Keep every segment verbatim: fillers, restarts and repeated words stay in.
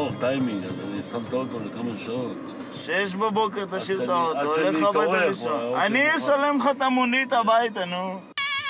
טיימינג, אז אני שם את האוטו לכמה שעות. שש בבוקר תשאיר את האוטו, עד שאני הולך הביתה אתעורר, לישון. וואי, אני אוקיי, אשלם לך את המונית הביתה, נו.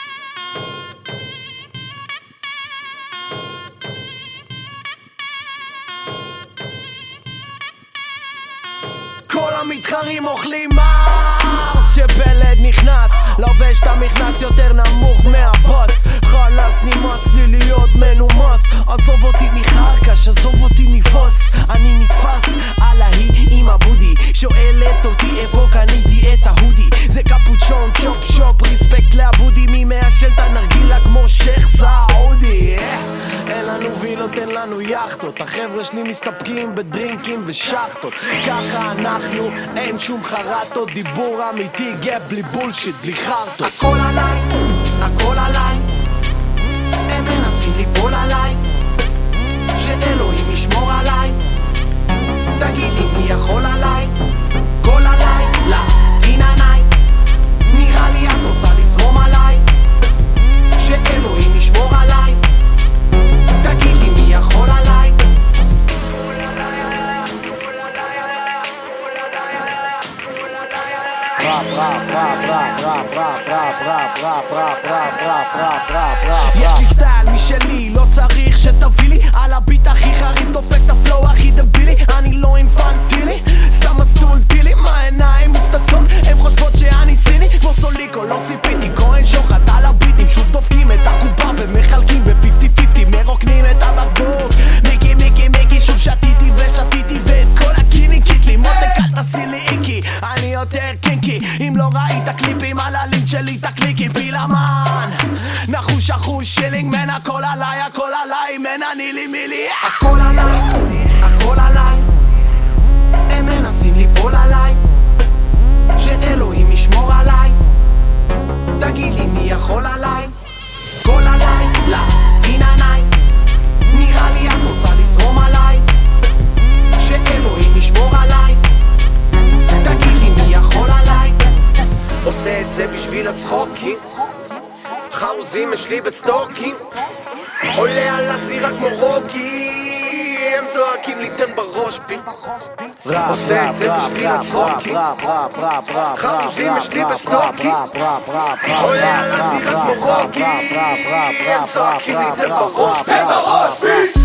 כל המתחרים אוכלים מרס שבלד נכנס לובש את המכנס יותר נמוך מהבוס חלס נמאס לי להיות מנומס עזוב אותי מחרקש, עזוב אותי מפוס אני נתפס על ההיא עם הבודי שואלת אותי איפה קניתי את ההודי זה קפוצ'ון צ'ופ שופ ריספקט לאבודי מי מעשן את הנרגילה כמו שייח סעודי אין לנו וילות, אין לנו יחטות החבר'ה שלי מסתפקים בדרינקים ושחטות ככה אנחנו, אין שום חרטות דיבור אמיתי, גאפ בלי בולשיט, בלי חרטות הכל עליי, הכל עליי הם מנסים ליפול עליי שאלוהים ישמור עליי תגיד לי מי יכול עליי כל עליי, לא, תינעניי נראה לי את רוצה לזרום עליי שאלוהים ישמור עליי תגיד לי מי יכול עליי יש לי סטייל משלי, לא צריך שתביא לי על הביט הכי חריף דופק את הפלואו הכי דבילי אני לא אינפנטילי, סתם מסטול טילי מהעיניים מצטצות, הם חושבות שאני סיני כמו סוליקו, לא ציפיתי כהן שוחט על הביטים שוב דופקים את הקופה ומחלקים ב-חמישים חמישים מרוקנים את הבקבוק מיקי מיקי מיקי שוב שתיתי ושתיתי ואת כל הקילים קיטלי מותק אל תעשי לי איקי אני יותר קינקי אם לא ראית קליפים על הלינק שלי תקליקי פילמן נחוש אחוש שילינג מן הכל עליי הכל עליי מן אני לי מילי הכל עליי הכל עליי הם מנסים ליפול עליי שאלוהים ישמור עליי תגיד לי מי יכול עליי כל עליי לא תינעניי נראה לי את רוצה לזרום עליי שאלוהים ישמור עליי תגיד לי מי יכול עליי עושה את זה בשביל הצחוקים חרוזים יש לי בסטוקים עולה על הזירה כמו רוקי הם זועקים לי תן בראש בי עושה את זה בשביל הצחוקים חרוזים יש לי בסטוקים עולה על הזירה כמו רוקי הם זועקים לי תן בראש בי תן בראש בי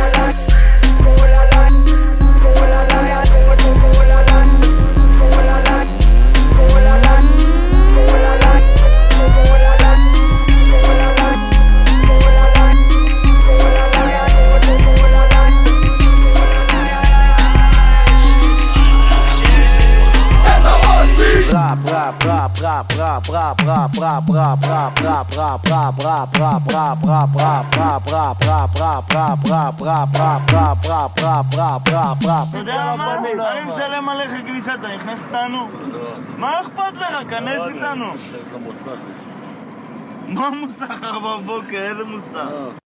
אתה יודע מה? אני משלם עליך כניסה, אתה נכנס איתנו? מה אכפת לך? כנס איתנו. מה מוסך ארבע בבוקר? איזה מוסך?